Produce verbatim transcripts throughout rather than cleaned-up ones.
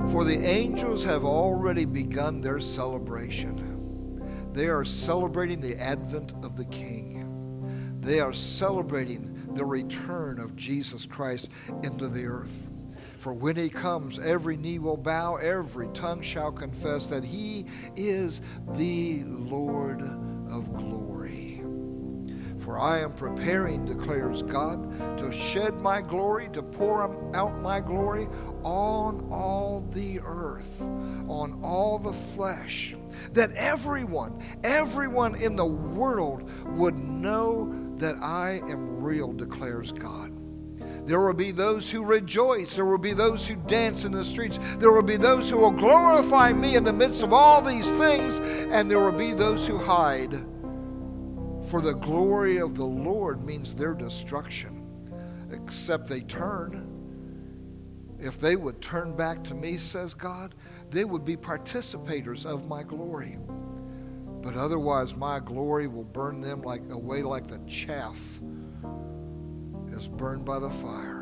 For the angels have already begun their celebration. They are celebrating the advent of the King. They are celebrating the return of Jesus Christ into the earth. For when he comes, every knee will bow, every tongue shall confess that he is the Lord of glory. For I am preparing, declares God, to shed my glory, to pour out my glory on all the earth, on all the flesh, that everyone, everyone in the world would know that I am real, declares God. There will be those who rejoice. There will be those who dance in the streets. There will be those who will glorify me in the midst of all these things. And there will be those who hide. For the glory of the Lord means their destruction, except they turn. If they would turn back to me, says God, they would be participators of my glory. But otherwise, my glory will burn them like away like the chaff is burned by the fire.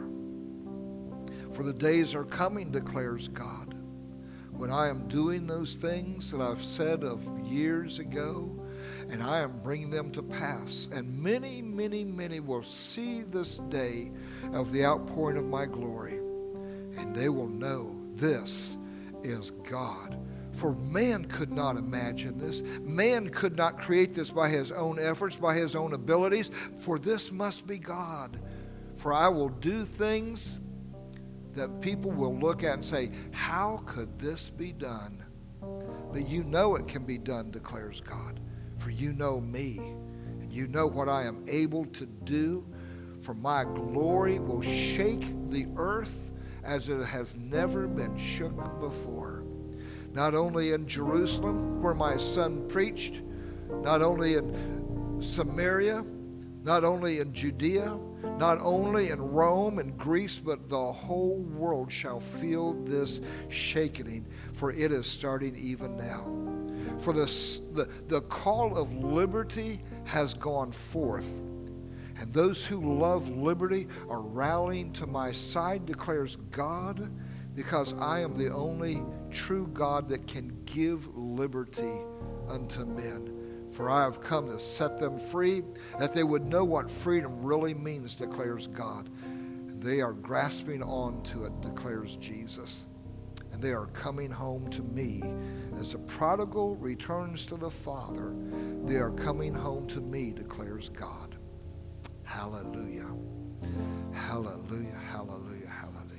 For the days are coming, declares God, when I am doing those things that I've said of years ago, and I am bringing them to pass. And many, many, many will see this day of the outpouring of my glory, and they will know this is God. For man could not imagine this. Man could not create this by his own efforts, by his own abilities. For this must be God. For I will do things that people will look at and say, how could this be done? But you know it can be done, declares God. For you know me, and you know what I am able to do. For my glory will shake the earth as it has never been shook before. Not only in Jerusalem, where my son preached, not only in Samaria, not only in Judea, not only in Rome and Greece, but the whole world shall feel this shaking, for it is starting even now. For the, the, the call of liberty has gone forth, and those who love liberty are rallying to my side, declares God, because I am the only true God that can give liberty unto men. For I have come to set them free, that they would know what freedom really means, declares God. And they are grasping on to it, declares Jesus. And they are coming home to me. As the prodigal returns to the Father, they are coming home to me, declares God. Hallelujah. Hallelujah, hallelujah,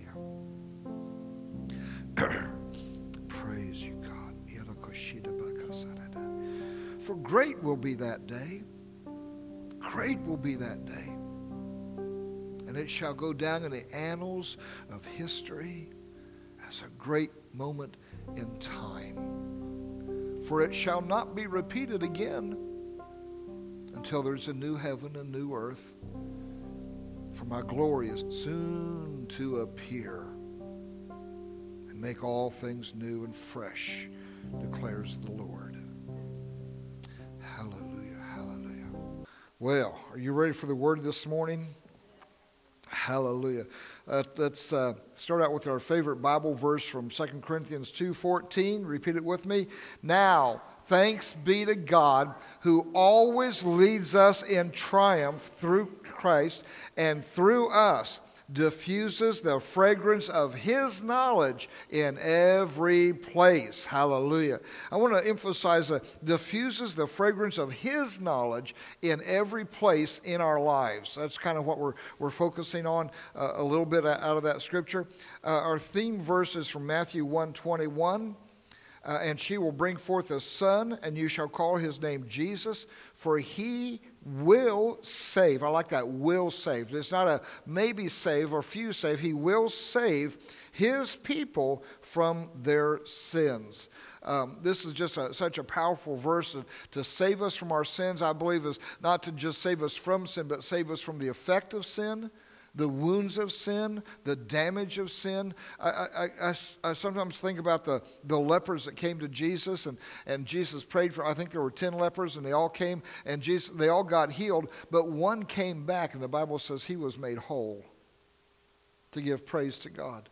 hallelujah. Praise you, God. For great will be that day. Great will be that day. And it shall go down in the annals of history as a great moment in time. For it shall not be repeated again until there's a new heaven and new earth. For my glory is soon to appear and make all things new and fresh, declares the Lord. Hallelujah, hallelujah. Well, are you ready for the word this morning? Hallelujah. Uh, let's uh, start out with our favorite Bible verse from Second Corinthians two fourteen. Repeat it with me. Now, thanks be to God who always leads us in triumph through Christ, and through us diffuses the fragrance of his knowledge in every place. Hallelujah. I want to emphasize that diffuses the fragrance of his knowledge in every place in our lives. That's kind of what we're we're focusing on uh, a little bit out of that scripture. Uh, our theme verse is from Matthew one twenty-one. Uh, and she will bring forth a son, and you shall call his name Jesus, for he will save. I like that, will save. It's not a maybe save or few save. He will save his people from their sins. Um, this is just a, such a powerful verse to, to save us from our sins. I believe is not to just save us from sin, but save us from the effect of sin, the wounds of sin, the damage of sin. I, I, I, I sometimes think about the, the lepers that came to Jesus, and, and Jesus prayed for, I think there were ten lepers, and they all came, and Jesus, they all got healed, but one came back, and the Bible says he was made whole to give praise to God.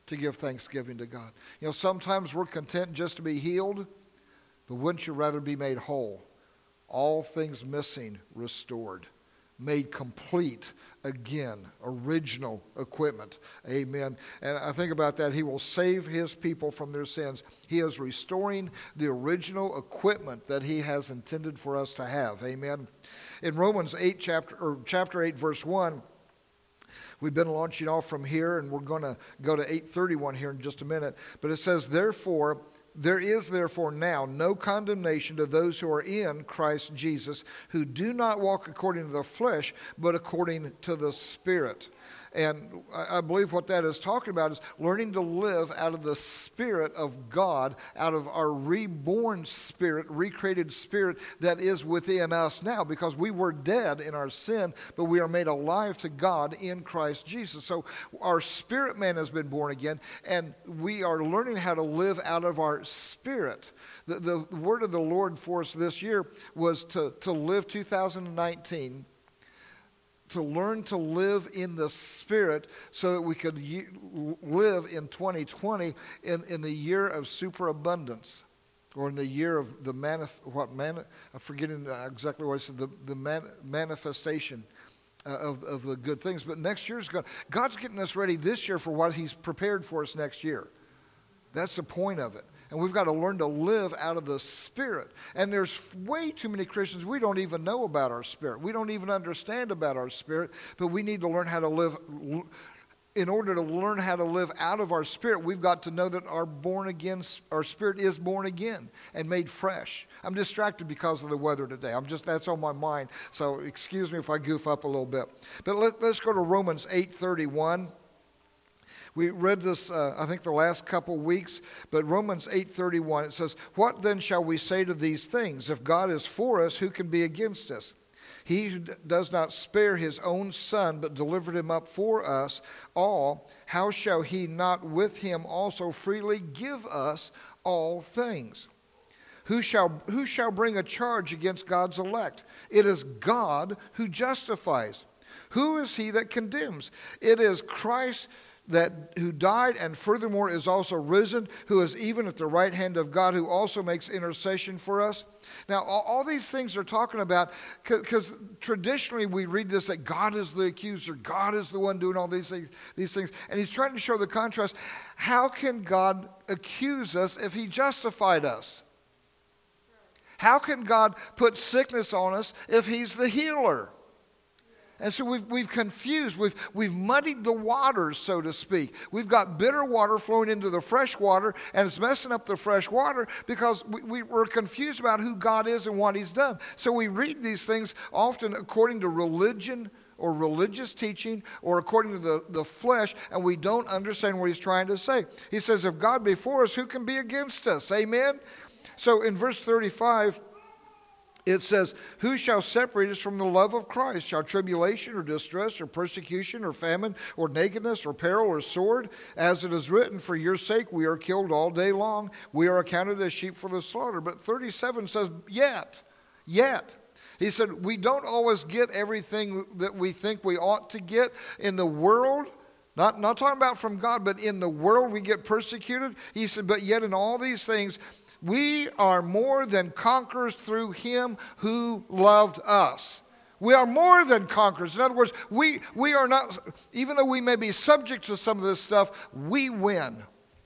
to give thanksgiving to God. You know, sometimes we're content just to be healed, but wouldn't you rather be made whole? All things missing, restored, made complete again, original equipment. Amen. And I think about that. He will save his people from their sins. He is restoring the original equipment that he has intended for us to have. Amen. In Romans eight, chapter or chapter eight, verse one, we've been launching off from here, and we're going to go to eight thirty-one here in just a minute. But it says, therefore, there is therefore now no condemnation to those who are in Christ Jesus, who do not walk according to the flesh, but according to the Spirit. And I believe what that is talking about is learning to live out of the Spirit of God, out of our reborn spirit, recreated spirit that is within us now, because we were dead in our sin, but we are made alive to God in Christ Jesus. So our spirit man has been born again, and we are learning how to live out of our spirit. The, the word of the Lord for us this year was to, to live two thousand nineteen, to learn to live in the Spirit so that we could y- live in twenty twenty in, in the year of superabundance, or in the year of the manif- what man I'm forgetting exactly what I said, the, the man- manifestation uh, of, of the good things. But next year's God, God's getting us ready this year for what he's prepared for us next year. That's the point of it. And we've got to learn to live out of the Spirit. And there's way too many Christians, we don't even know about our spirit. We don't even understand about our spirit, but we need to learn how to live. In order to learn how to live out of our spirit, we've got to know that our born again, our spirit is born again and made fresh. I'm distracted because of the weather today. I'm just, that's on my mind. So excuse me if I goof up a little bit. But let, let's go to Romans eight thirty-one. We read this, uh, I think, the last couple weeks, but Romans eight thirty-one, it says, what then shall we say to these things? If God is for us, who can be against us? He who does not spare his own son, but delivered him up for us all, how shall he not with him also freely give us all things? Who shall, who shall bring a charge against God's elect? It is God who justifies. Who is he that condemns? It is Christ that who died and furthermore is also risen, who is even at the right hand of God, who also makes intercession for us. Now, all, all these things are talking about, because traditionally we read this that God is the accuser, God is the one doing all these things, these things, and he's trying to show the contrast. How can God accuse us if he justified us? How can God put sickness on us if he's the healer? And so we've, we've confused, we've, we've muddied the waters, so to speak. We've got bitter water flowing into the fresh water, and it's messing up the fresh water because we, we, we're confused about who God is and what he's done. So we read these things often according to religion or religious teaching or according to the, the flesh, and we don't understand what he's trying to say. He says, if God be for us, who can be against us? Amen? So in verse thirty-five, it says, who shall separate us from the love of Christ? Shall tribulation or distress or persecution or famine or nakedness or peril or sword? As it is written, for your sake we are killed all day long. We are accounted as sheep for the slaughter. But thirty-seven says, yet, yet. He said, we don't always get everything that we think we ought to get in the world. Not, not talking about from God, but in the world we get persecuted. He said, but yet in all these things, we are more than conquerors through him who loved us. We are more than conquerors. In other words, we, we are not, even though we may be subject to some of this stuff, we win.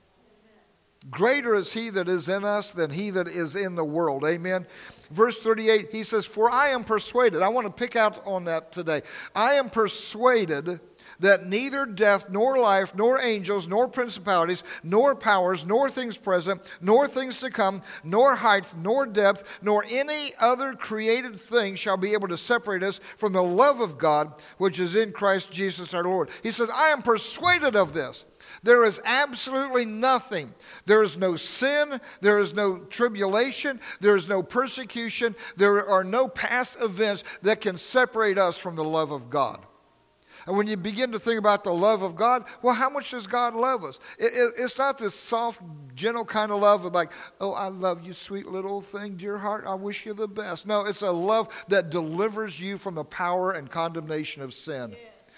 Greater is he that is in us than he that is in the world. Amen. Verse thirty-eight, he says, for I am persuaded. I want to pick out on that today. I am persuaded that neither death, nor life, nor angels, nor principalities, nor powers, nor things present, nor things to come, nor height, nor depth, nor any other created thing shall be able to separate us from the love of God, which is in Christ Jesus our Lord. He says, I am persuaded of this. There is absolutely nothing. There is no sin. There is no tribulation. There is no persecution. There are no past events that can separate us from the love of God. And when you begin to think about the love of God, well, how much does God love us? It, it, it's not this soft, gentle kind of love of like, oh, I love you, sweet little thing, dear heart, I wish you the best. No, it's a love that delivers you from the power and condemnation of sin.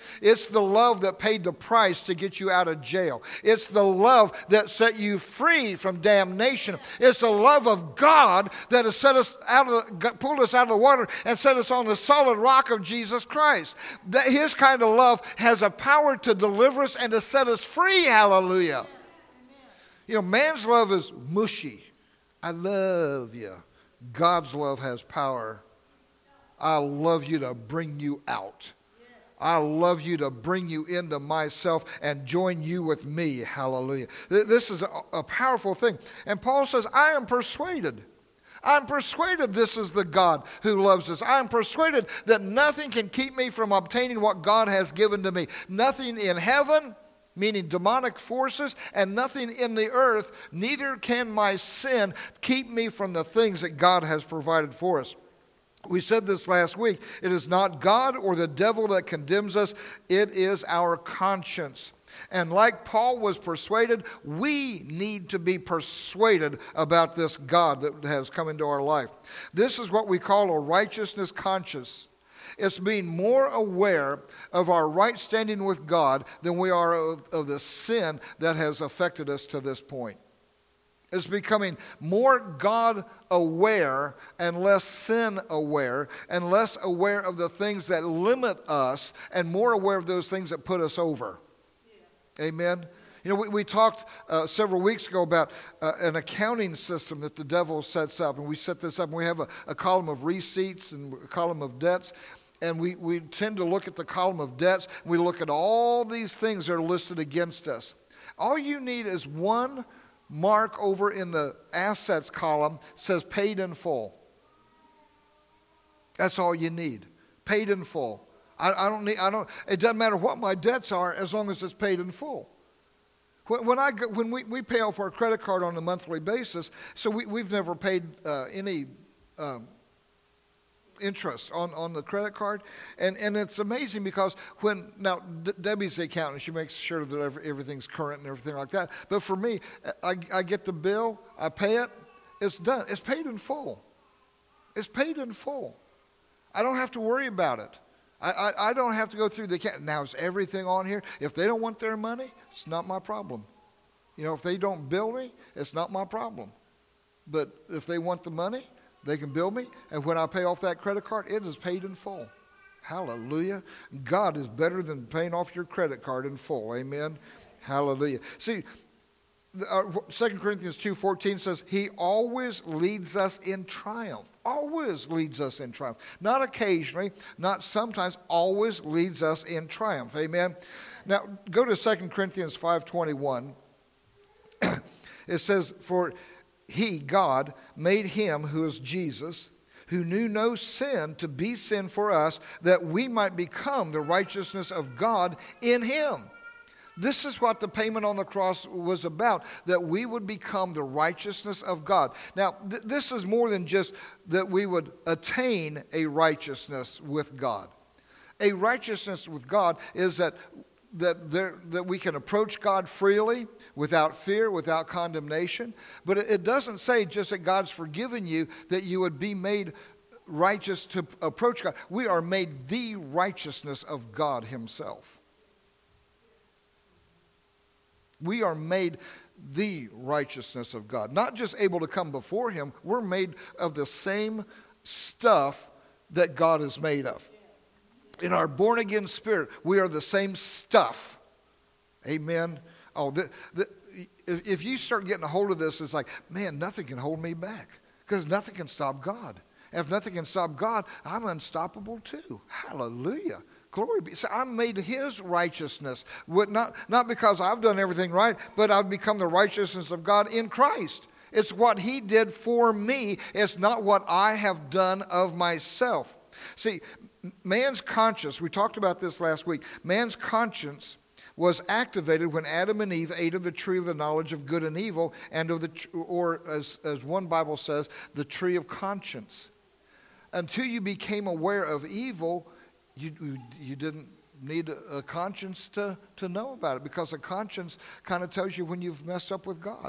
It's the love that paid the price to get you out of jail. It's the love that set you free from damnation. It's the love of God that has set us out of the, pulled us out of the water and set us on the solid rock of Jesus Christ. That his kind of love has a power to deliver us and to set us free. Hallelujah. You know, man's love is mushy. I love you. God's love has power. I love you to bring you out. I love you to bring you into myself and join you with me. Hallelujah. This is a, a powerful thing. And Paul says, I am persuaded. I'm persuaded this is the God who loves us. I'm persuaded that nothing can keep me from obtaining what God has given to me. Nothing in heaven, meaning demonic forces, and nothing in the earth, neither can my sin keep me from the things that God has provided for us. We said this last week. It is not God or the devil that condemns us. It is our conscience. And like Paul was persuaded, we need to be persuaded about this God that has come into our life. This is what we call a righteousness conscience. It's being more aware of our right standing with God than we are of, of the sin that has affected us to this point. It's becoming more God aware and less sin aware, and less aware of the things that limit us and more aware of those things that put us over. Yeah. Amen? You know, we, we talked uh, several weeks ago about uh, an accounting system that the devil sets up. And we set this up, and we have a, a column of receipts and a column of debts. And we, we tend to look at the column of debts. And we look at all these things that are listed against us. All you need is one mark over in the assets column says paid in full. That's all you need. Paid in full. I, I don't need, I don't, it doesn't matter what my debts are as long as it's paid in full. When, when I go, when we, we pay off our credit card on a monthly basis, so we, we've never paid uh, any um, interest on, on the credit card. And, and it's amazing because when, now D- Debbie's the accountant, she makes sure that every, everything's current and everything like that. But for me, I, I get the bill, I pay it, it's done. It's paid in full. It's paid in full. I don't have to worry about it. I, I, I don't have to go through the account. Now, is everything on here? If they don't want their money, it's not my problem. You know, if they don't bill me, it's not my problem. But if they want the money, they can bill me, and when I pay off that credit card, it is paid in full. Hallelujah. God is better than paying off your credit card in full. Amen. Hallelujah. See, uh, Second Corinthians two fourteen says, he always leads us in triumph. Always leads us in triumph. Not occasionally, not sometimes, always leads us in triumph. Amen. Now, go to Second Corinthians five twenty-one. It says, for he, God, made him who is Jesus, who knew no sin, to be sin for us, that we might become the righteousness of God in him. This is what the payment on the cross was about, that we would become the righteousness of God. Now, th- this is more than just that we would attain a righteousness with God. A righteousness with God is that That, there, that we can approach God freely, without fear, without condemnation. But it, it doesn't say just that God's forgiven you, that you would be made righteous to approach God. We are made the righteousness of God himself. We are made the righteousness of God. Not just able to come before him, we're made of the same stuff that God is made of. In our born-again spirit, we are the same stuff. Amen. Oh, the, the, if, if you start getting a hold of this, it's like, man, nothing can hold me back. Because nothing can stop God. If nothing can stop God, I'm unstoppable too. Hallelujah. Glory be. So I'm made his righteousness. Not, not because I've done everything right, but I've become the righteousness of God in Christ. It's what he did for me. It's not what I have done of myself. See, man's conscience, we talked about this last week, man's conscience was activated when Adam and Eve ate of the tree of the knowledge of good and evil, and of the, or as, as one Bible says, the tree of conscience. Until you became aware of evil, you, you, you didn't need a, a conscience to, to know about it, because a conscience kind of tells you when you've messed up with God.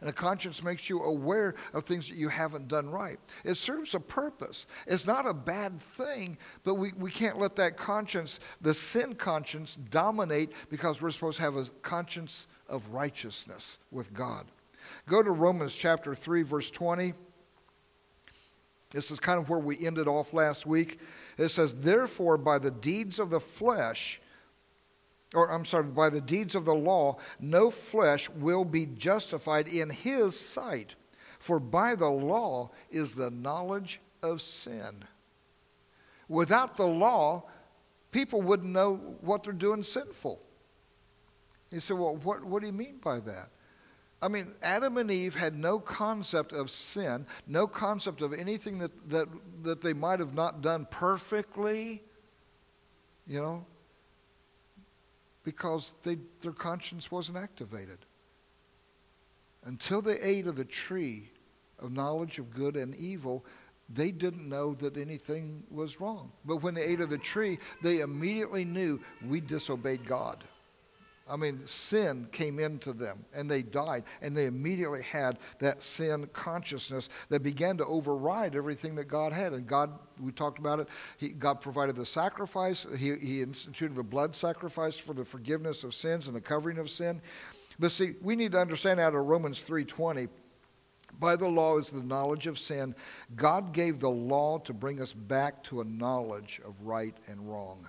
And a conscience makes you aware of things that you haven't done right. It serves a purpose. It's not a bad thing, but we, we can't let that conscience, the sin conscience, dominate, because we're supposed to have a conscience of righteousness with God. Go to Romans chapter three, verse twenty. This is kind of where we ended off last week. It says, therefore, by the deeds of the flesh, or I'm sorry, by the deeds of the law, no flesh will be justified in his sight. For by the law is the knowledge of sin. Without the law, people wouldn't know what they're doing sinful. You say, well, what, what do you mean by that? I mean, Adam and Eve had no concept of sin, no concept of anything that, that, that they might have not done perfectly, you know, because they, their conscience wasn't activated. Until they ate of the tree of knowledge of good and evil, they didn't know that anything was wrong. But when they ate of the tree, they immediately knew we disobeyed God. I mean, sin came into them, and they died, and they immediately had that sin consciousness that began to override everything that God had. And God, we talked about it, he, God provided the sacrifice. He, he instituted the blood sacrifice for the forgiveness of sins and the covering of sin. But see, we need to understand out of Romans three twenty, by the law is the knowledge of sin. God gave the law to bring us back to a knowledge of right and wrong.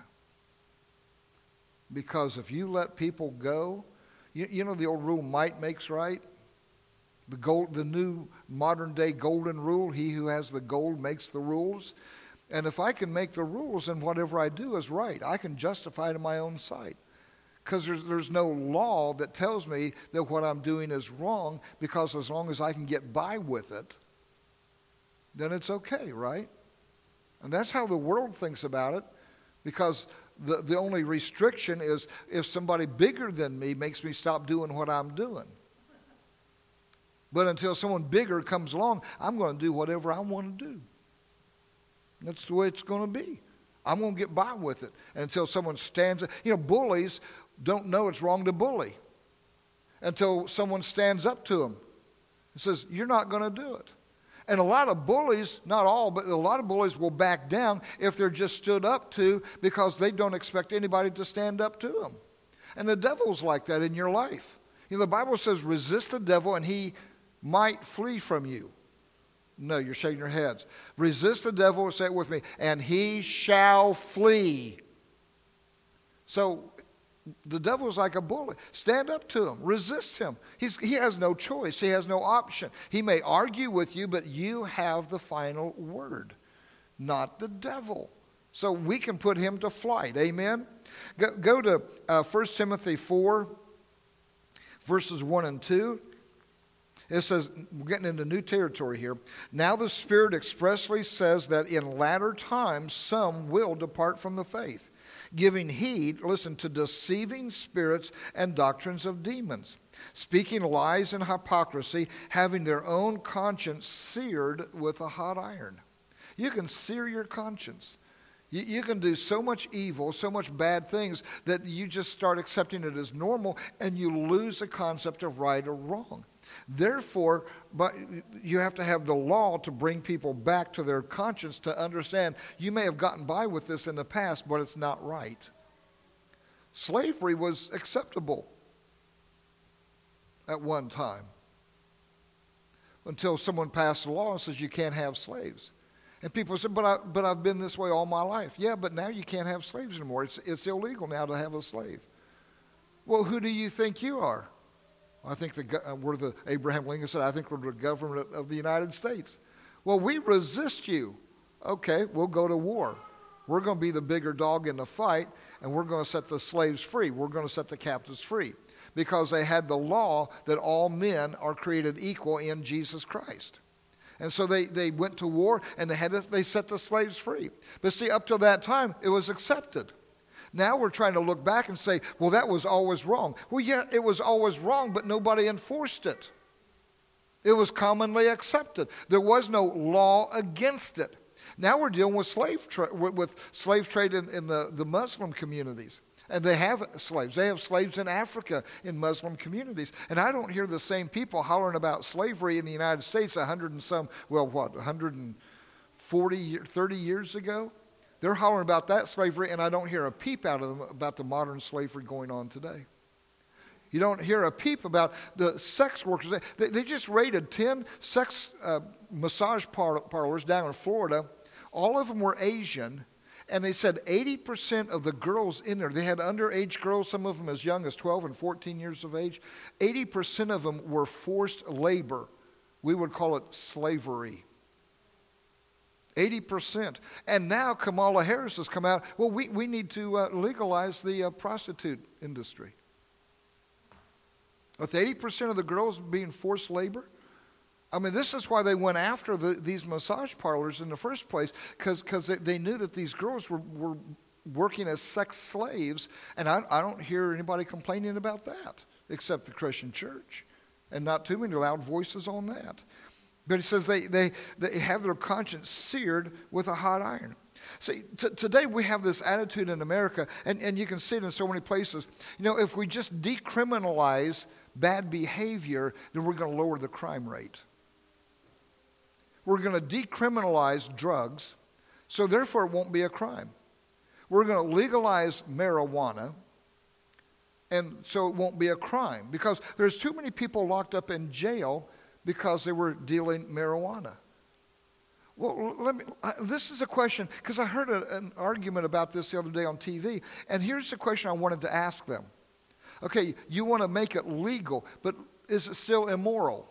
Because if you let people go, you, you know the old rule, might makes right? The gold, the new modern day golden rule, he who has the gold makes the rules. And if I can make the rules, then whatever I do is right. I can justify it in my own sight. Because there's, there's no law that tells me that what I'm doing is wrong, because as long as I can get by with it, then it's okay, right? And that's how the world thinks about it, because The, the only restriction is if somebody bigger than me makes me stop doing what I'm doing. But until someone bigger comes along, I'm going to do whatever I want to do. That's the way it's going to be. I'm going to get by with it until someone stands up. You know, bullies don't know it's wrong to bully until someone stands up to them and says, you're not going to do it. And a lot of bullies, not all, but a lot of bullies will back down if they're just stood up to, because they don't expect anybody to stand up to them. And the devil's like that in your life. You know, the Bible says, resist the devil and he might flee from you. No, you're shaking your heads. Resist the devil, say it with me, and he shall flee. So the devil's like a bully. Stand up to him. Resist him. He's, he has no choice. He has no option. He may argue with you, but you have the final word, not the devil. So we can put him to flight. Amen? Go, go to uh, First Timothy four, verses one and two. It says, we're getting into new territory here. Now the Spirit expressly says that in latter times some will depart from the faith, giving heed, listen, to deceiving spirits and doctrines of demons, speaking lies and hypocrisy, having their own conscience seared with a hot iron. You can sear your conscience. You, you can do so much evil, so much bad things, that you just start accepting it as normal, and you lose the concept of right or wrong. Therefore, but you have to have the law to bring people back to their conscience to understand you may have gotten by with this in the past, but it's not right. Slavery was acceptable at one time until someone passed a law and says you can't have slaves. And people said, but, I, but I've been this way all my life. Yeah, but now you can't have slaves anymore. It's, it's illegal now to have a slave. Well, who do you think you are? I think the, uh, we're the, Abraham Lincoln said, I think we're the government of the United States. Well, we resist you. Okay, we'll go to war. We're going to be the bigger dog in the fight, and we're going to set the slaves free. We're going to set the captives free, because they had the law that all men are created equal in Jesus Christ. And so they, they went to war, and they, had to, they set the slaves free. But see, up till that time, it was accepted. Now we're trying to look back and say, well, that was always wrong. Well, yeah, it was always wrong, but nobody enforced it. It was commonly accepted. There was no law against it. Now we're dealing with slave, tra- with slave trade in, in the, the Muslim communities. And they have slaves. They have slaves in Africa in Muslim communities. And I don't hear the same people hollering about slavery in the United States a hundred and some, well, what, one hundred forty, thirty years ago? They're hollering about that slavery, and I don't hear a peep out of them about the modern slavery going on today. You don't hear a peep about the sex workers. They, they just raided ten sex uh, massage par- parlors down in Florida. All of them were Asian. And they said eighty percent of the girls in there, they had underage girls, some of them as young as twelve and fourteen years of age. eighty percent of them were forced labor. We would call it slavery. eighty percent. And now Kamala Harris has come out, well, we, we need to uh, legalize the uh, prostitute industry. With eighty percent of the girls being forced labor, I mean, this is why they went after the, these massage parlors in the first place, because they, they knew that these girls were, were working as sex slaves, and I, I don't hear anybody complaining about that, except the Christian church, and not too many loud voices on that. But he says they, they, they have their conscience seared with a hot iron. See, t- today we have this attitude in America, and, and you can see it in so many places. You know, if we just decriminalize bad behavior, then we're going to lower the crime rate. We're going to decriminalize drugs, so therefore it won't be a crime. We're going to legalize marijuana, and so it won't be a crime. Because there's too many people locked up in jail because they were dealing marijuana. Well, let me, uh, this is a question, because I heard a, an argument about this the other day on T V, and here's the question I wanted to ask them. Okay, you want to make it legal, but is it still immoral?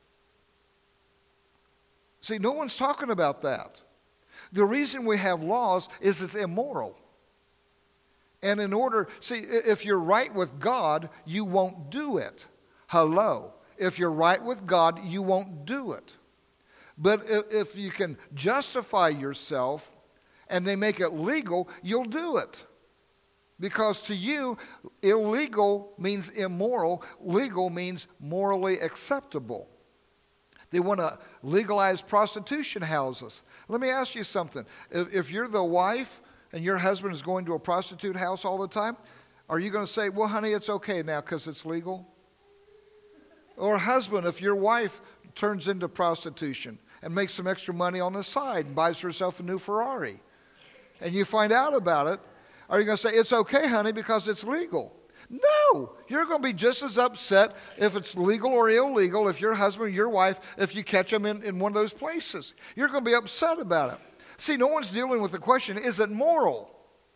See, no one's talking about that. The reason we have laws is it's immoral. And in order, see, if you're right with God, you won't do it. Hello. If you're right with God, you won't do it. But if you can justify yourself and they make it legal, you'll do it. Because to you, illegal means immoral. Legal means morally acceptable. They want to legalize prostitution houses. Let me ask you something. If, if you're the wife and your husband is going to a prostitute house all the time, are you going to say, well, honey, it's okay now because it's legal? Or husband, if your wife turns into prostitution and makes some extra money on the side and buys herself a new Ferrari, and you find out about it, are you going to say, it's okay, honey, because it's legal? No, you're going to be just as upset if it's legal or illegal, if your husband or your wife, if you catch them in, in one of those places. You're going to be upset about it. See, no one's dealing with the question, is it moral?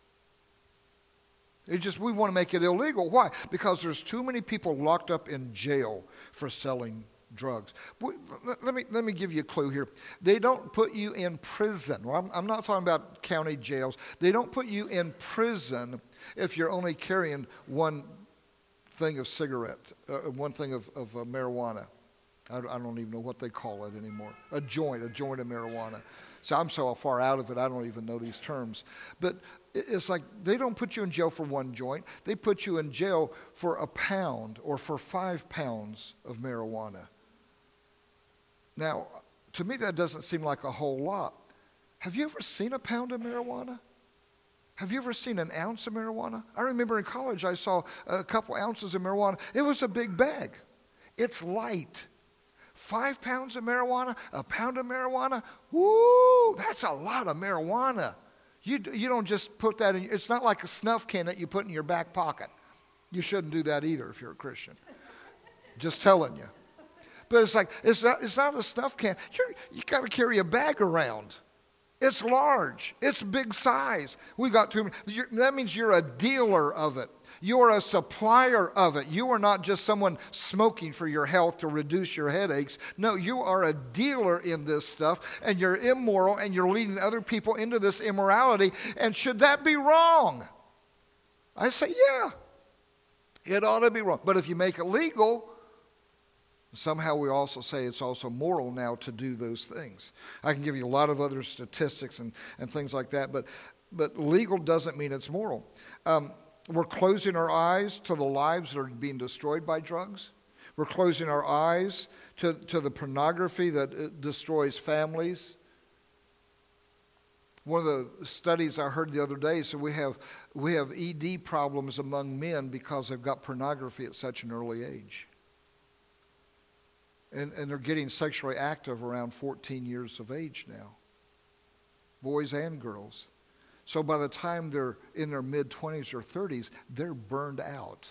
It just, we want to make it illegal. Why? Because there's too many people locked up in jail for selling drugs. Let me, let me give you a clue here. They don't put you in prison. Well, I'm, I'm not talking about county jails. They don't put you in prison if you're only carrying one thing of cigarette, uh, one thing of, of uh, marijuana. I, I don't even know what they call it anymore. A joint, a joint of marijuana. So I'm so far out of it, I don't even know these terms. But it's like they don't put you in jail for one joint. They put you in jail for a pound or for five pounds of marijuana. Now, to me, that doesn't seem like a whole lot. Have you ever seen a pound of marijuana? Have you ever seen an ounce of marijuana? I remember in college I saw a couple ounces of marijuana. It was a big bag. It's light. Five pounds of marijuana, a pound of marijuana, woo, that's a lot of marijuana. You, you don't just put that in, it's not like a snuff can that you put in your back pocket. You shouldn't do that either if you're a Christian. Just telling you. But it's like, it's not, it's not a snuff can. You're, you got to carry a bag around. It's large. It's big size. We got too many. You're, that means you're a dealer of it. You're a supplier of it. You are not just someone smoking for your health to reduce your headaches. No, you are a dealer in this stuff, and you're immoral, and you're leading other people into this immorality. And should that be wrong? I say, yeah, it ought to be wrong. But if you make it legal, somehow we also say it's also moral now to do those things. I can give you a lot of other statistics and, and things like that, but, but legal doesn't mean it's moral. Um, we're closing our eyes to the lives that are being destroyed by drugs. We're closing our eyes to, to the pornography that destroys families. One of the studies I heard the other day said we have we have E D problems among men because they've got pornography at such an early age. And, and they're getting sexually active around fourteen years of age now, boys and girls. So by the time they're in their mid-twenties or thirties, they're burned out.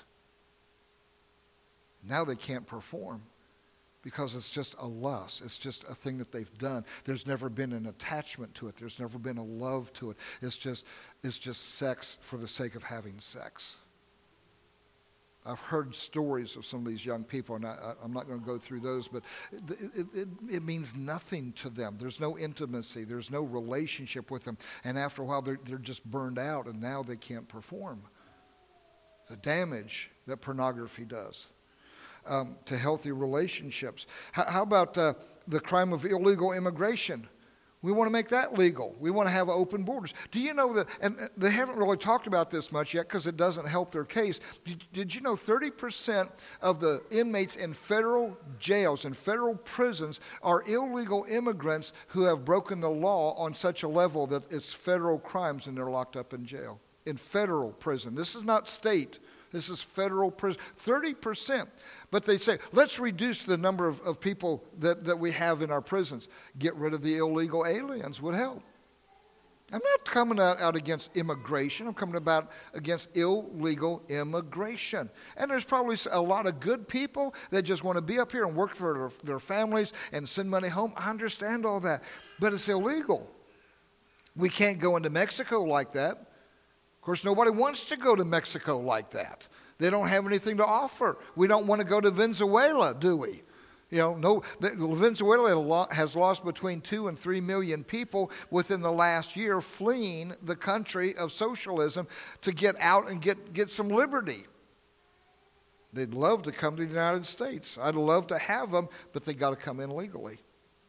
Now they can't perform because it's just a lust. It's just a thing that they've done. There's never been an attachment to it. There's never been a love to it. It's just, it's just sex for the sake of having sex. I've heard stories of some of these young people, and I, I'm not going to go through those, but it, it, it means nothing to them. There's no intimacy. There's no relationship with them. And after a while, they're, they're just burned out, and now they can't perform. The damage that pornography does um, to healthy relationships. How, how about uh, the crime of illegal immigration? We want to make that legal. We want to have open borders. Do you know that, and they haven't really talked about this much yet because it doesn't help their case. Did, did you know thirty percent of the inmates in federal jails and federal prisons are illegal immigrants who have broken the law on such a level that it's federal crimes and they're locked up in jail? In federal prison. This is not state. This is federal prison. thirty percent. But they say, let's reduce the number of, of people that, that we have in our prisons. Get rid of the illegal aliens would help. I'm not coming out, out against immigration. I'm coming about against illegal immigration. And there's probably a lot of good people that just want to be up here and work for their, their families and send money home. I understand all that. But it's illegal. We can't go into Mexico like that. Of course, nobody wants to go to Mexico like that. They don't have anything to offer. We don't want to go to Venezuela, do we? You know, no. Venezuela has lost between two and three million people within the last year fleeing the country of socialism to get out and get, get some liberty. They'd love to come to the United States. I'd love to have them, but they got to come in legally.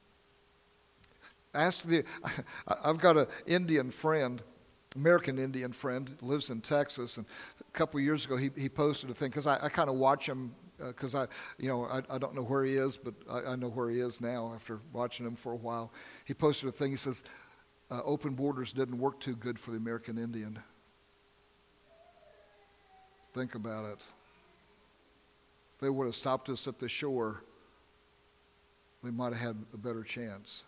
Ask the. I've got an Indian friend. American Indian friend, lives in Texas, and a couple of years ago he, he posted a thing, because I, I kind of watch him, because uh, I, you know, I, I don't know where he is, but I, I know where he is now after watching him for a while. He posted a thing, he says, uh, open borders didn't work too good for the American Indian. Think about it. If they would have stopped us at the shore, we might have had a better chance.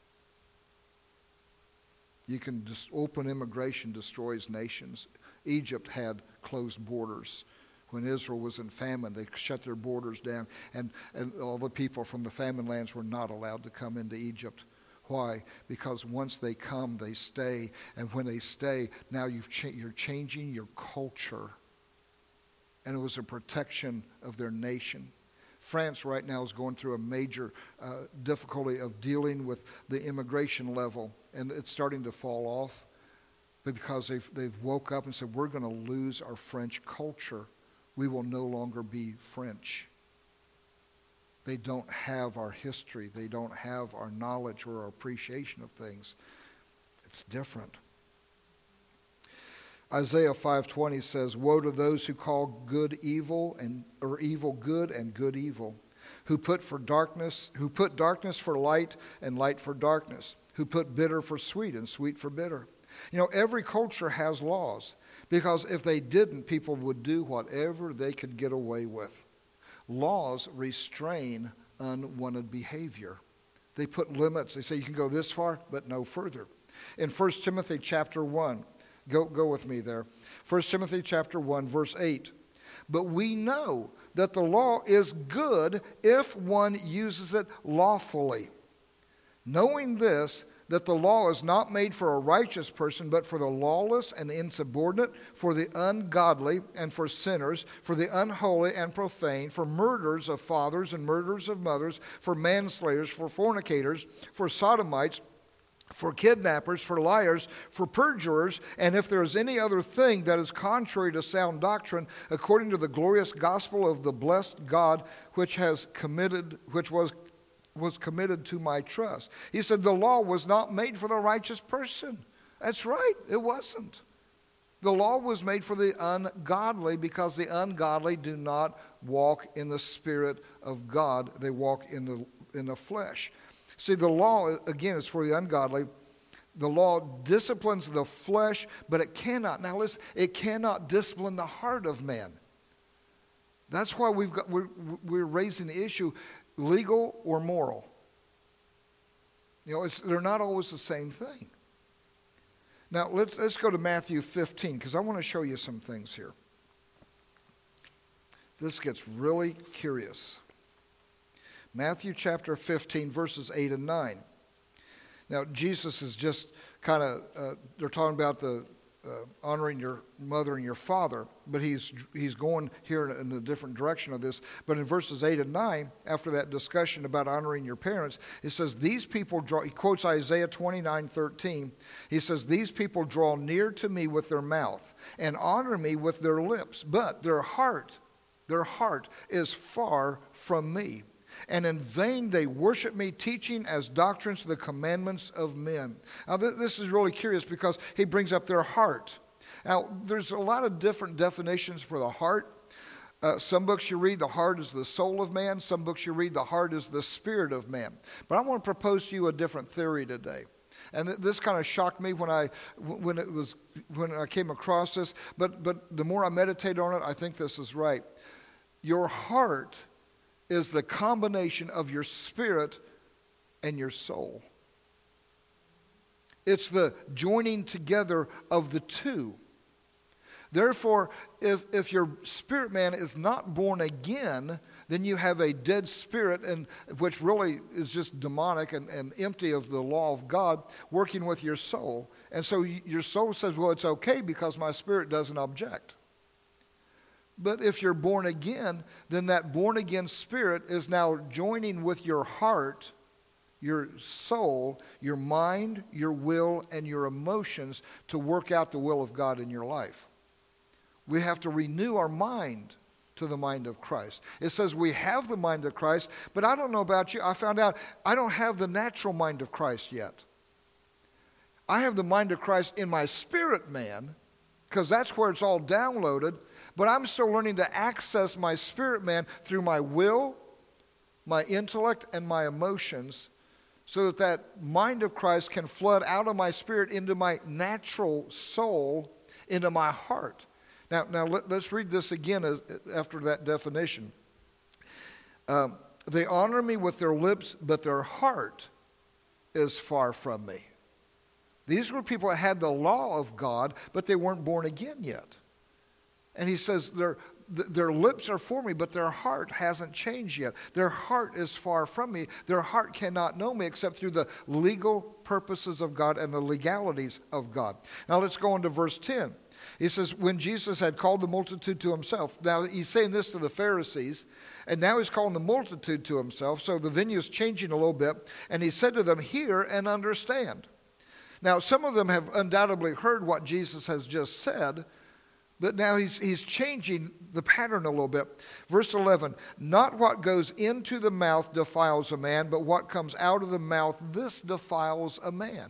You can just open immigration destroys nations. Egypt had closed borders. When Israel was in famine, they shut their borders down, and, and all the people from the famine lands were not allowed to come into Egypt. Why? Because once they come, they stay, and when they stay, now you've cha- you're changing your culture. And it was a protection of their nation. France right now is going through a major uh, difficulty of dealing with the immigration level, and it's starting to fall off, but because they've, they've woke up and said, we're going to lose our French culture. We will no longer be French. They don't have our history. They don't have our knowledge or our appreciation of things. It's different. Isaiah five twenty says, woe to those who call good evil and or evil good and good evil, who put for darkness, who put darkness for light and light for darkness, who put bitter for sweet and sweet for bitter. You know, every culture has laws, because if they didn't, people would do whatever they could get away with. Laws restrain unwanted behavior. They put limits. They say you can go this far, but no further. In First Timothy chapter one, Go, go with me there. First Timothy chapter one, verse eight. But we know that the law is good if one uses it lawfully. Knowing this, that the law is not made for a righteous person, but for the lawless and insubordinate, for the ungodly and for sinners, for the unholy and profane, for murderers of fathers and murderers of mothers, for manslayers, for fornicators, for sodomites, for kidnappers, for liars, for perjurers, and if there is any other thing that is contrary to sound doctrine, according to the glorious gospel of the blessed God, which has committed, which was was committed to my trust. He said the law was not made for the righteous person. That's right, it wasn't. The law was made for the ungodly, because the ungodly do not walk in the Spirit of God. They walk in the in the flesh. See, the law, again, is for the ungodly. The law disciplines the flesh, but it cannot, now listen, it cannot discipline the heart of man. That's why we've got, we're, we're raising the issue, legal or moral. You know, it's, they're not always the same thing. Now, let's, let's go to Matthew fifteen, because I want to show you some things here. This gets really curious. Matthew chapter fifteen, verses eight and nine. Now, Jesus is just kind of, uh, they're talking about the uh, honoring your mother and your father, but he's he's going here in a different direction of this. But in verses eight and nine, after that discussion about honoring your parents, it says, these people draw, he quotes Isaiah twenty-nine thirteen. He says, these people draw near to me with their mouth and honor me with their lips, but their heart, their heart is far from me. And in vain they worship me, teaching as doctrines the commandments of men. Now th- this is really curious because he brings up their heart. Now there's a lot of different definitions for the heart. Uh, some books you read, the heart is the soul of man. Some books you read, the heart is the spirit of man. But I want to propose to you a different theory today. And th- this kind of shocked me when I when it was when I came across this. But but the more I meditate on it, I think this is right. Your heart is the combination of your spirit and your soul. It's the joining together of the two. Therefore, if, if your spirit man is not born again, then you have a dead spirit, and which really is just demonic and, and empty of the law of God, working with your soul. And so your soul says, well, it's okay because my spirit doesn't object. But if you're born again, then that born again spirit is now joining with your heart, your soul, your mind, your will, and your emotions to work out the will of God in your life. We have to renew our mind to the mind of Christ. It says we have the mind of Christ, but I don't know about you. I found out I don't have the natural mind of Christ yet. I have the mind of Christ in my spirit man, because that's where it's all downloaded. But I'm still learning to access my spirit man through my will, my intellect, and my emotions, so that that mind of Christ can flood out of my spirit into my natural soul, into my heart. Now, now let, let's read this again as, after that definition. Um, they honor me with their lips, but their heart is far from me. These were people that had the law of God, but they weren't born again yet. And he says their, their lips are for me, but their heart hasn't changed yet. Their heart is far from me. Their heart cannot know me except through the legal purposes of God and the legalities of God. Now let's go on to verse ten. He says, when Jesus had called the multitude to himself. Now he's saying this to the Pharisees, and now he's calling the multitude to himself. So the venue is changing a little bit. And he said to them, hear and understand. Now some of them have undoubtedly heard what Jesus has just said, but now he's, he's changing the pattern a little bit. Verse eleven, not what goes into the mouth defiles a man, but what comes out of the mouth, this defiles a man.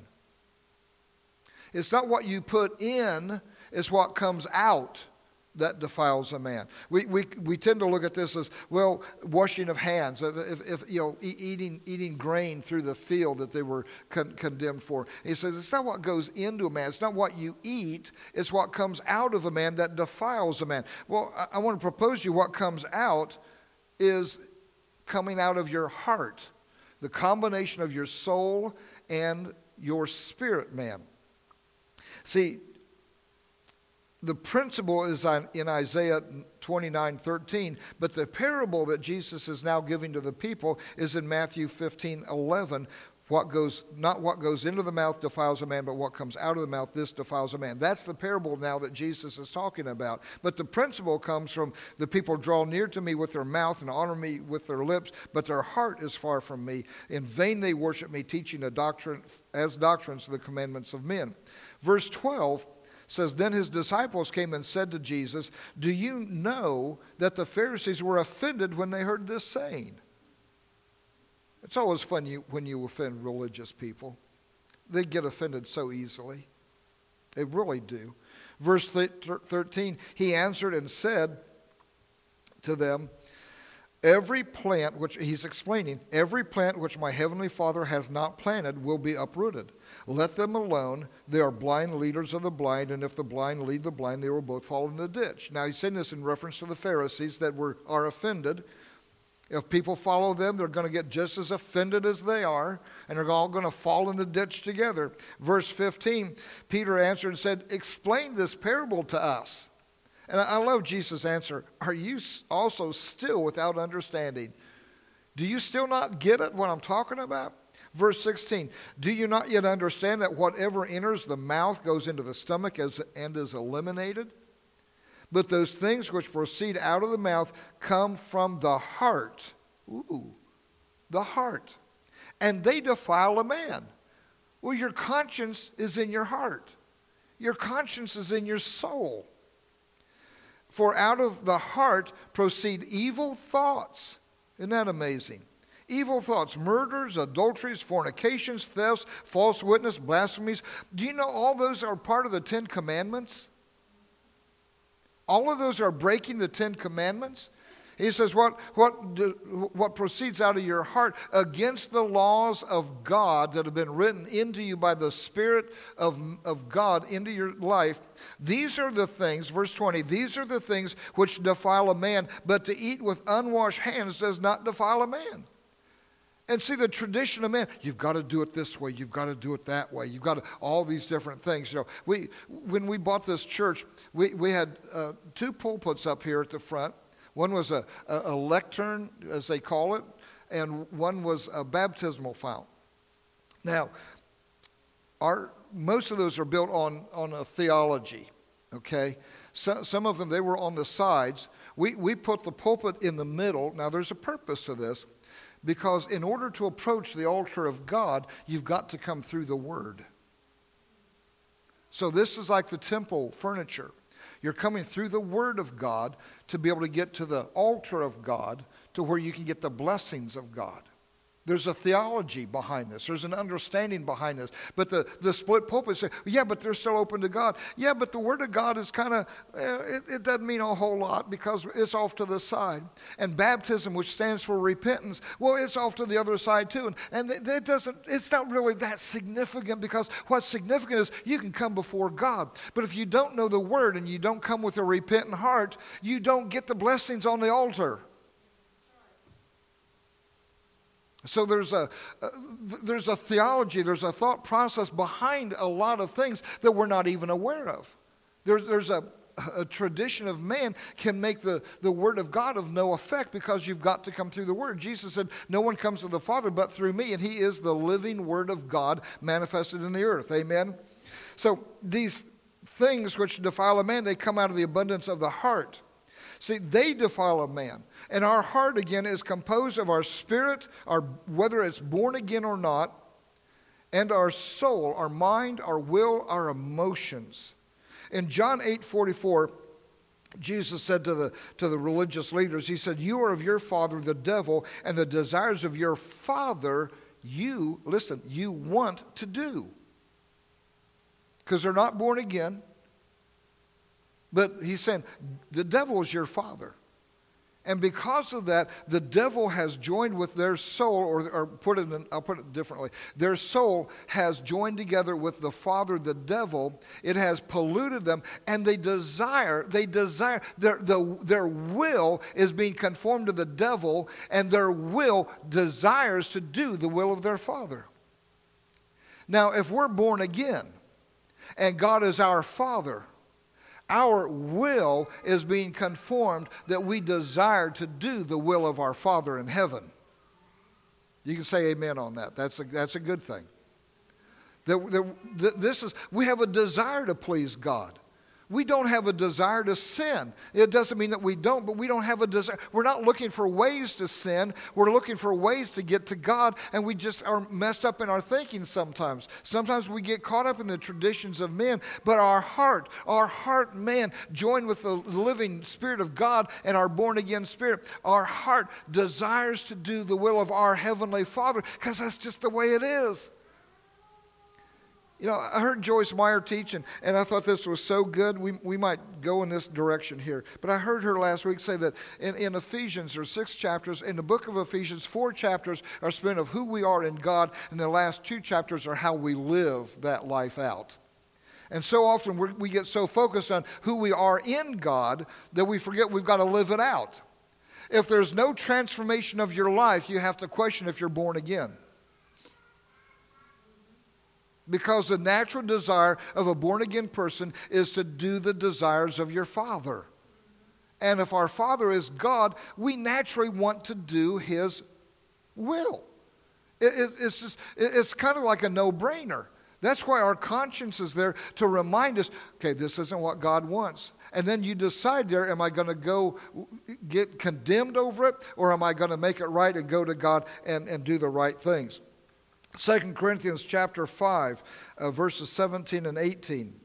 It's not what you put in, it's what comes out that defiles a man. We we we tend to look at this as, well, washing of hands, if, if, if you know, e- eating eating grain through the field that they were con- condemned for. And he says it's not what goes into a man, it's not what you eat, it's what comes out of a man that defiles a man. Well, I, I want to propose to you what comes out is coming out of your heart, the combination of your soul and your spirit man. See, the principle is in Isaiah twenty-nine thirteen, but the parable that Jesus is now giving to the people is in Matthew fifteen eleven. What goes, not what goes into the mouth defiles a man, but what comes out of the mouth, this defiles a man. That's the parable now that Jesus is talking about. But the principle comes from the people draw near to me with their mouth and honor me with their lips, but their heart is far from me. In vain they worship me, teaching a doctrine as doctrines the commandments of men. Verse twelve says, then his disciples came and said to Jesus, do you know that the Pharisees were offended when they heard this saying? It's always fun you, when you offend religious people. They get offended so easily. They really do. Verse thirteen, he answered and said to them, Every plant, which he's explaining, every plant which my heavenly Father has not planted will be uprooted. Let them alone. They are blind leaders of the blind, and if the blind lead the blind, they will both fall in the ditch. Now, he's saying this in reference to the Pharisees that were are offended. If people follow them, they're going to get just as offended as they are, and they're all going to fall in the ditch together. Verse fifteen, Peter answered and said, explain this parable to us. And I love Jesus' answer. Are you also still without understanding? Do you still not get it, what I'm talking about? Verse sixteen, do you not yet understand that whatever enters the mouth goes into the stomach as, and is eliminated? But those things which proceed out of the mouth come from the heart. Ooh, the heart. And they defile a man. Well, your conscience is in your heart. Your conscience is in your soul. For out of the heart proceed evil thoughts. Isn't that amazing? Evil thoughts, murders, adulteries, fornications, thefts, false witness, blasphemies. Do you know all those are part of the Ten Commandments? All of those are breaking the Ten Commandments. He says what, what, do, what proceeds out of your heart against the laws of God that have been written into you by the Spirit of, of God into your life. These are the things, verse twenty, these are the things which defile a man, but to eat with unwashed hands does not defile a man. And see, the tradition of man, you've got to do it this way, you've got to do it that way, you've got to, all these different things. You know, we when we bought this church, we, we had uh, two pulpits up here at the front. One was a, a, a lectern, as they call it, and one was a baptismal fount. Now, our most of those are built on, on a theology, okay? So, some of them, they were on the sides. We, we put the pulpit in the middle. Now, there's a purpose to this, because in order to approach the altar of God, you've got to come through the Word. So this is like the temple furniture. You're coming through the Word of God to be able to get to the altar of God, to where you can get the blessings of God. There's a theology behind this. There's an understanding behind this. But the, the split pulpit say, yeah, but they're still open to God. Yeah, but the Word of God is kind of, eh, it, it doesn't mean a whole lot because it's off to the side. And baptism, which stands for repentance, well, it's off to the other side too. And, and it, it doesn't, it's not really that significant, because what's significant is you can come before God. But if you don't know the Word and you don't come with a repentant heart, you don't get the blessings on the altar. So there's a, uh, there's a theology, there's a thought process behind a lot of things that we're not even aware of. There, there's a, a tradition of man can make the, the Word of God of no effect, because you've got to come through the Word. Jesus said, no one comes to the Father but through me, and He is the living Word of God manifested in the earth. Amen? So these things which defile a man, they come out of the abundance of the heart. See, they defile a man. And our heart, again, is composed of our spirit, our, whether it's born again or not, and our soul, our mind, our will, our emotions. In John eight forty-four, Jesus said to the, to the religious leaders, He said, you are of your father, the devil, and the desires of your father, you, listen, you want to do. Because they're not born again. But He's saying, the devil is your father. And because of that, the devil has joined with their soul, or, or put it in, I'll put it differently. Their soul has joined together with the father, the devil. It has polluted them, and they desire, they desire, their, the, their will is being conformed to the devil, and their will desires to do the will of their father. Now, if we're born again, and God is our Father, our will is being conformed that we desire to do the will of our Father in heaven. You can say amen on that. That's a, that's a good thing. That, that, this is, we have a desire to please God. We don't have a desire to sin. It doesn't mean that we don't, but we don't have a desire. We're not looking for ways to sin. We're looking for ways to get to God, and we just are messed up in our thinking sometimes. Sometimes we get caught up in the traditions of men, but our heart, our heart, man, joined with the living Spirit of God and our born-again spirit, our heart desires to do the will of our Heavenly Father, because that's just the way it is. You know, I heard Joyce Meyer teach, and, and I thought this was so good. We we might go in this direction here. But I heard her last week say that in, in Ephesians, there's six chapters. In the book of Ephesians, four chapters are spent of who we are in God, and the last two chapters are how we live that life out. And so often we're, we get so focused on who we are in God that we forget we've got to live it out. If there's no transformation of your life, you have to question if you're born again. Because the natural desire of a born-again person is to do the desires of your Father. And if our Father is God, we naturally want to do His will. It, it, it's just, it, it's kind of like a no-brainer. That's why our conscience is there to remind us, okay, this isn't what God wants. And then you decide there, am I going to go get condemned over it, or am I going to make it right and go to God and, and do the right things? Second Corinthians chapter five, uh, verses seventeen and eighteen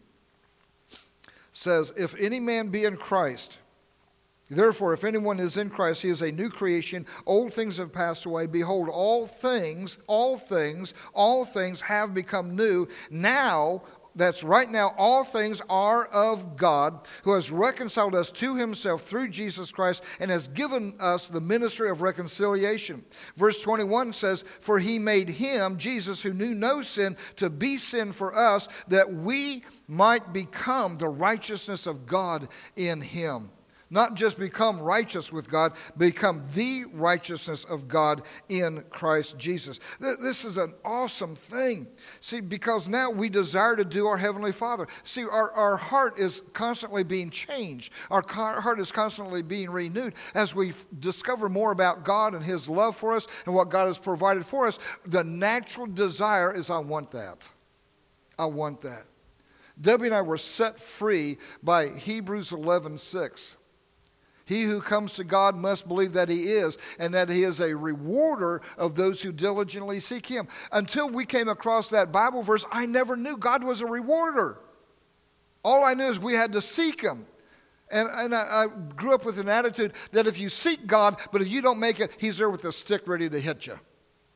says, if any man be in Christ, therefore if anyone is in Christ, he is a new creation. Old things have passed away. Behold, all things, all things, all things have become new. Now, that's right now, all things are of God, who has reconciled us to himself through Jesus Christ and has given us the ministry of reconciliation. Verse twenty-one says, for he made him, Jesus, who knew no sin, to be sin for us, that we might become the righteousness of God in him. Not just become righteous with God, become the righteousness of God in Christ Jesus. This is an awesome thing. See, because now we desire to do our Heavenly Father. See, our, our heart is constantly being changed. Our heart is constantly being renewed. As we discover more about God and His love for us and what God has provided for us, the natural desire is, I want that. I want that. Debbie and I were set free by Hebrews eleven six. He who comes to God must believe that He is, and that He is a rewarder of those who diligently seek Him. Until we came across that Bible verse, I never knew God was a rewarder. All I knew is we had to seek Him. And, and I, I grew up with an attitude that if you seek God, but if you don't make it, He's there with a stick ready to hit you.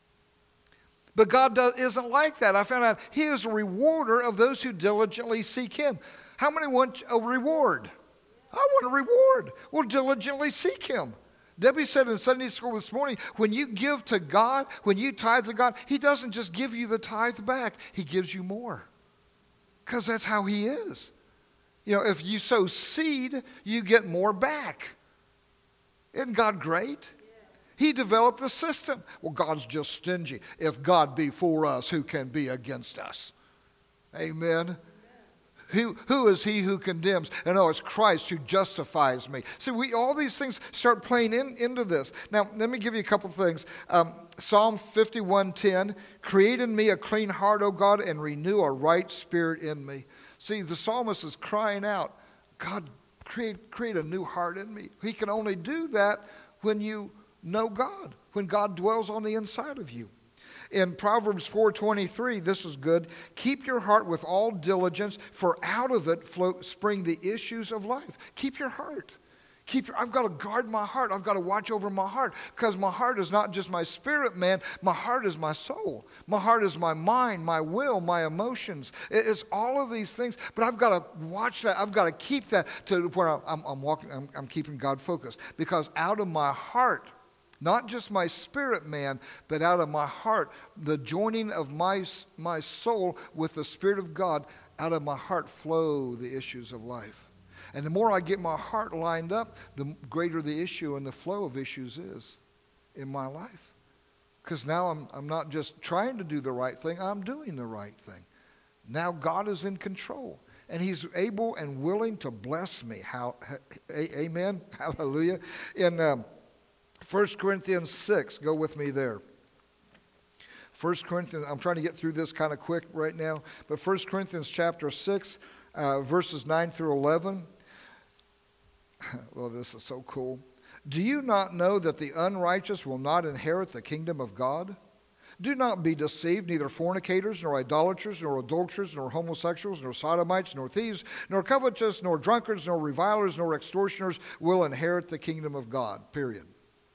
But God does, isn't like that. I found out He is a rewarder of those who diligently seek Him. How many want a reward? I want a reward. Well, diligently seek Him. Debbie said in Sunday school this morning, when you give to God, when you tithe to God, He doesn't just give you the tithe back. He gives you more. Because that's how He is. You know, if you sow seed, you get more back. Isn't God great? He developed the system. Well, God's just stingy. If God be for us, who can be against us? Amen. Who, who is he who condemns? And oh, it's Christ who justifies me. See, we all these things start playing in, into this. Now, let me give you a couple of things. Um, Psalm fifty-one ten, create in me a clean heart, O God, and renew a right spirit in me. See, the psalmist is crying out, God, create, create a new heart in me. He can only do that when you know God, when God dwells on the inside of you. In Proverbs four twenty-three, this is good. Keep your heart with all diligence, for out of it flow, spring the issues of life. Keep your heart. Keep your, I've got to guard my heart. I've got to watch over my heart, because my heart is not just my spirit, man. My heart is my soul. My heart is my mind, my will, my emotions. It's all of these things, but I've got to watch that. I've got to keep that to where I'm, I'm walking. I'm, I'm keeping God focused, because out of my heart, not just my spirit man, but out of my heart, the joining of my, my soul with the Spirit of God, out of my heart flow the issues of life. And the more I get my heart lined up, the greater the issue and the flow of issues is in my life. Because now I'm, I'm not just trying to do the right thing, I'm doing the right thing. Now God is in control. And He's able and willing to bless me. How, amen? Hallelujah. In um, First Corinthians six, go with me there. First Corinthians, I'm trying to get through this kind of quick right now, but First Corinthians chapter six, uh, verses nine through eleven. Well, this is so cool. Do you not know that the unrighteous will not inherit the kingdom of God? Do not be deceived, neither fornicators, nor idolaters, nor adulterers, nor homosexuals, nor sodomites, nor thieves, nor covetous, nor drunkards, nor revilers, nor extortioners will inherit the kingdom of God, period.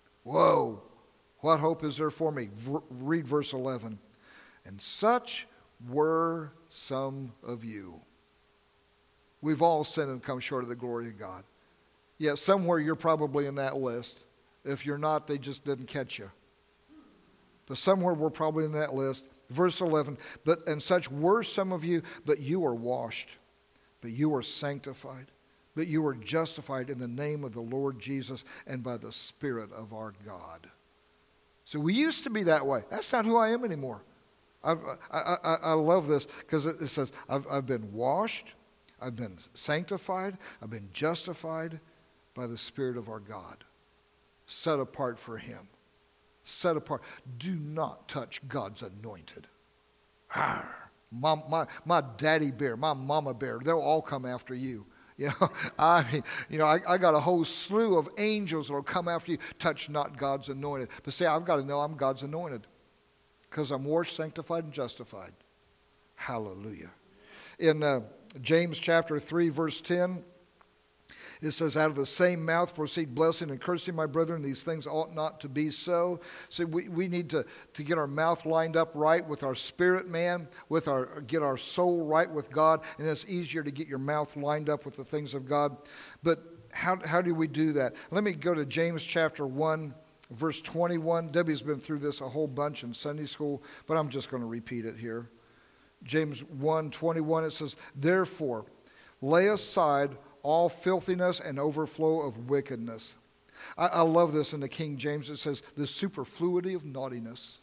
Whoa, what hope is there for me? V- read verse eleven. And such were some of you. We've all sinned and come short of the glory of God. Yeah, somewhere you're probably in that list. If you're not, they just didn't catch you. But somewhere we're probably in that list. Verse eleven, but and such were some of you, but you are washed, but you are sanctified, but you are justified in the name of the Lord Jesus and by the Spirit of our God. So we used to be that way. That's not who I am anymore. I've, I, I, I love this because it, it says I've, I've been washed, I've been sanctified, I've been justified by the Spirit of our God, set apart for Him. Set apart. Do not touch God's anointed. Arr, my, my, my daddy bear, my mama bear, they'll all come after you. You know, I mean, you know, I, I got a whole slew of angels that will come after you. Touch not God's anointed. But see, I've got to know I'm God's anointed because I'm washed, sanctified, and justified. Hallelujah. In uh, James chapter three, verse ten, it says, out of the same mouth proceed blessing and cursing, my brethren. These things ought not to be so. So we, we need to, to get our mouth lined up right with our spirit, man, with our get our soul right with God. And it's easier to get your mouth lined up with the things of God. But how, how do we do that? Let me go to James chapter one, verse twenty-one. Debbie's been through this a whole bunch in Sunday school, but I'm just going to repeat it here. James one, twenty-one, it says, therefore, lay aside all filthiness and overflow of wickedness. I, I love this in the King James. It says the superfluity of naughtiness.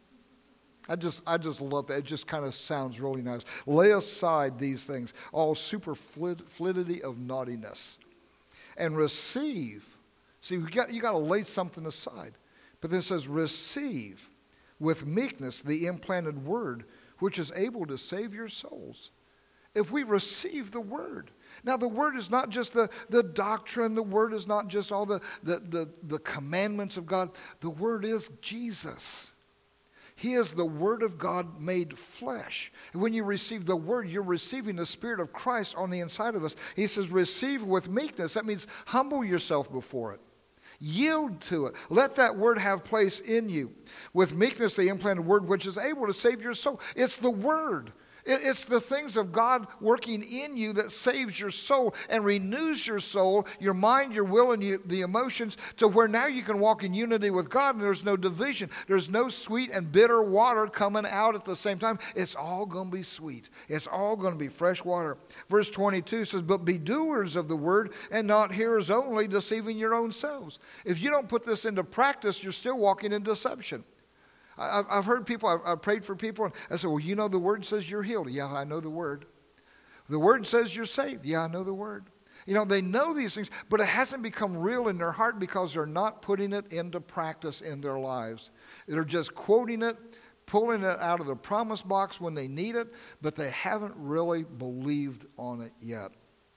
I just I just love that. It just kind of sounds really nice. Lay aside these things, all superfluity of naughtiness, and receive. See, you got you got to lay something aside. But then it says receive with meekness the implanted word, which is able to save your souls. If we receive the word. Now, the word is not just the, the doctrine. The word is not just all the, the, the, the commandments of God. The word is Jesus. He is the word of God made flesh. And when you receive the word, you're receiving the Spirit of Christ on the inside of us. He says, receive with meekness. That means humble yourself before it. Yield to it. Let that word have place in you. With meekness, the implanted word, which is able to save your soul. It's the word. It's the things of God working in you that saves your soul and renews your soul, your mind, your will, and you, the emotions to where now you can walk in unity with God and there's no division. There's no sweet and bitter water coming out at the same time. It's all going to be sweet. It's all going to be fresh water. Verse twenty-two says, but be doers of the word and not hearers only, deceiving your own selves. If you don't put this into practice, you're still walking in deception. I've heard people, I've prayed for people, and I said, well, you know the word says you're healed. Yeah, I know the word. The word says you're saved. Yeah, I know the word. You know, they know these things, but it hasn't become real in their heart because they're not putting it into practice in their lives. They're just quoting it, pulling it out of the promise box when they need it, but they haven't really believed on it yet.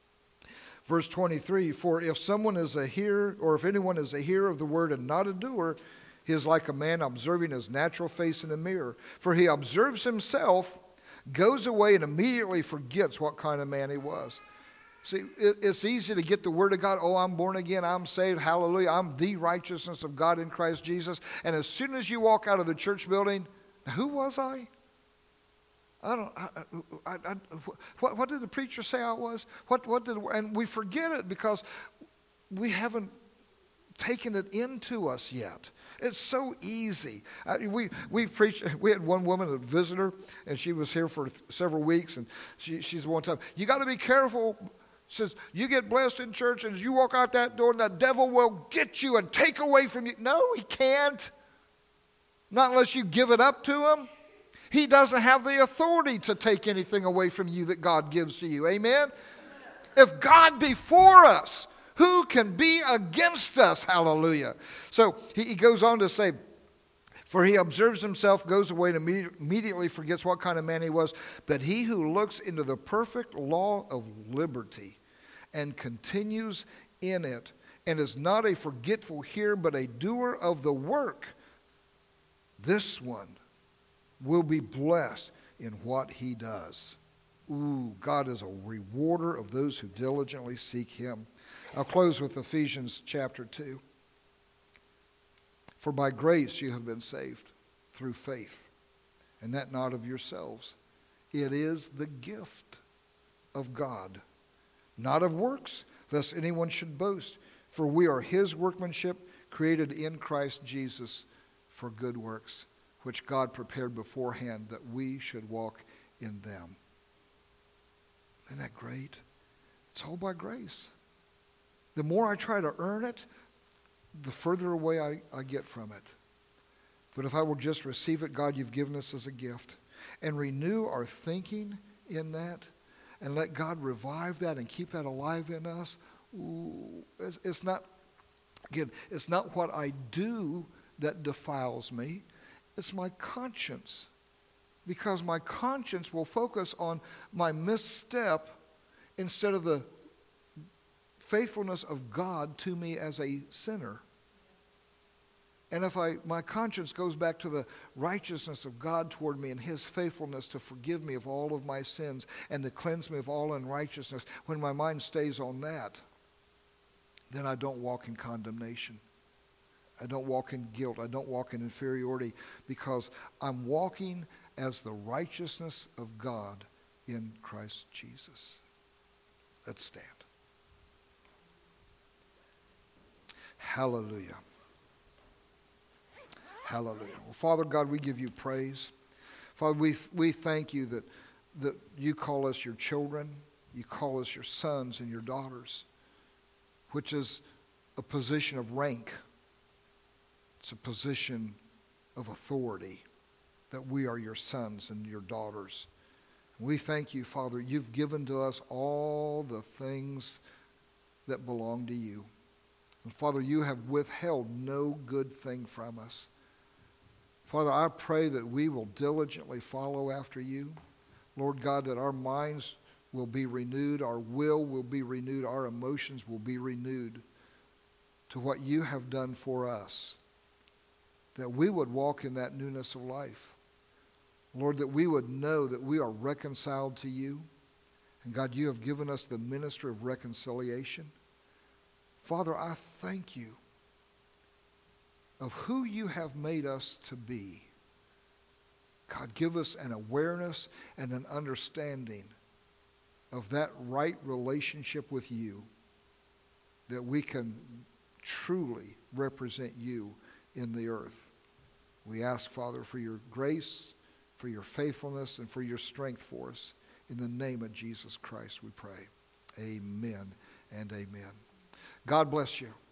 Verse twenty-three, for if someone is a hearer, or if anyone is a hearer of the word and not a doer, he is like a man observing his natural face in a mirror. For he observes himself, goes away, and immediately forgets what kind of man he was. See, it's easy to get the word of God. Oh, I'm born again. I'm saved. Hallelujah. I'm the righteousness of God in Christ Jesus. And as soon as you walk out of the church building, who was I? I don't. I, I, I, what, what did the preacher say I was? What? What did? And we forget it because we haven't taken it into us yet. It's so easy. I mean, we we preached. We had one woman, a visitor, and she was here for several weeks. And she she's one time. You got to be careful. Says you get blessed in church, and as you walk out that door, and the devil will get you and take away from you. No, he can't. Not unless you give it up to him. He doesn't have the authority to take anything away from you that God gives to you. Amen? If God be for us, who can be against us? Hallelujah. So he, he goes on to say, for he observes himself, goes away, and immediately, immediately forgets what kind of man he was. But he who looks into the perfect law of liberty and continues in it, and is not a forgetful hearer, but a doer of the work, this one will be blessed in what he does. Ooh, God is a rewarder of those who diligently seek him. I'll close with Ephesians chapter two. For by grace you have been saved through faith, and that not of yourselves. It is the gift of God, not of works, lest anyone should boast. For we are his workmanship, created in Christ Jesus for good works, which God prepared beforehand that we should walk in them. Isn't that great? It's all by grace. The more I try to earn it, the further away I, I get from it. But if I will just receive it, God, you've given us as a gift, and renew our thinking in that, and let God revive that and keep that alive in us. Ooh, it's, it's not, again, it's not what I do that defiles me. It's my conscience. Because my conscience will focus on my misstep instead of the faithfulness of God to me as a sinner. And if I, my conscience goes back to the righteousness of God toward me and his faithfulness to forgive me of all of my sins and to cleanse me of all unrighteousness, when my mind stays on that, then I don't walk in condemnation. I don't walk in guilt. I don't walk in inferiority, because I'm walking as the righteousness of God in Christ Jesus. Let's stand. Hallelujah. Hallelujah. Well, Father God, we give you praise. Father, we we thank you that, that you call us your children. You call us your sons and your daughters, which is a position of rank. It's a position of authority, that we are your sons and your daughters. We thank you, Father. You've given to us all the things that belong to you. And Father, you have withheld no good thing from us. Father, I pray that we will diligently follow after you. Lord God, that our minds will be renewed, our will will be renewed, our emotions will be renewed to what you have done for us, that we would walk in that newness of life. Lord, that we would know that we are reconciled to you. And God, you have given us the ministry of reconciliation. Father, I thank you of who you have made us to be. God, give us an awareness and an understanding of that right relationship with you, that we can truly represent you in the earth. We ask, Father, for your grace, for your faithfulness, and for your strength for us. In the name of Jesus Christ we pray. Amen and amen. God bless you.